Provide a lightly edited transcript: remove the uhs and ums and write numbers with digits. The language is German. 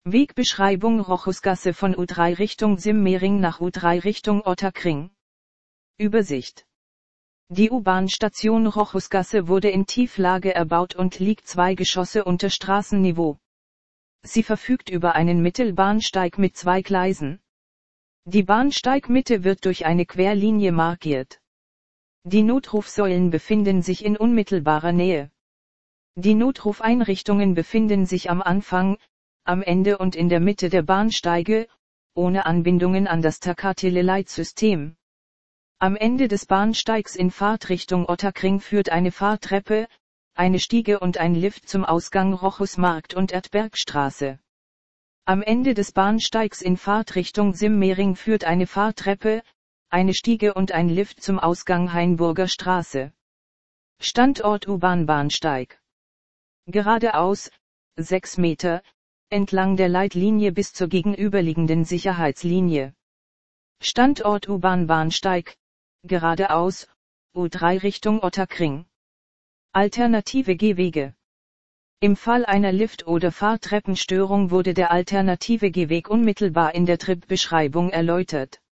Wegbeschreibung Rochusgasse von U3 Richtung Simmering nach U3 Richtung Ottakring. Übersicht. Die U-Bahn-Station Rochusgasse wurde in Tieflage erbaut und liegt 2 Geschosse unter Straßenniveau. Sie verfügt über einen Mittelbahnsteig mit 2 Gleisen. Die Bahnsteigmitte wird durch eine Querlinie markiert. Die Notrufsäulen befinden sich in unmittelbarer Nähe. Die Notrufeinrichtungen befinden sich am Anfang, am Ende und in der Mitte der Bahnsteige, ohne Anbindungen an das Takateleleitsystem. Am Ende des Bahnsteigs in Fahrtrichtung Ottakring führt eine Fahrtreppe, eine Stiege und ein Lift zum Ausgang Rochusmarkt und Erdbergstraße. Am Ende des Bahnsteigs in Fahrtrichtung Simmering führt eine Fahrtreppe, eine Stiege und ein Lift zum Ausgang Hainburger Straße. Standort U-Bahn-Bahnsteig. Geradeaus, 6 Meter, entlang der Leitlinie bis zur gegenüberliegenden Sicherheitslinie. Standort U-Bahn-Bahnsteig, geradeaus, U3 Richtung Ottakring. Alternative Gehwege. Im Fall einer Lift- oder Fahrtreppenstörung wurde der alternative Gehweg unmittelbar in der Tripbeschreibung erläutert.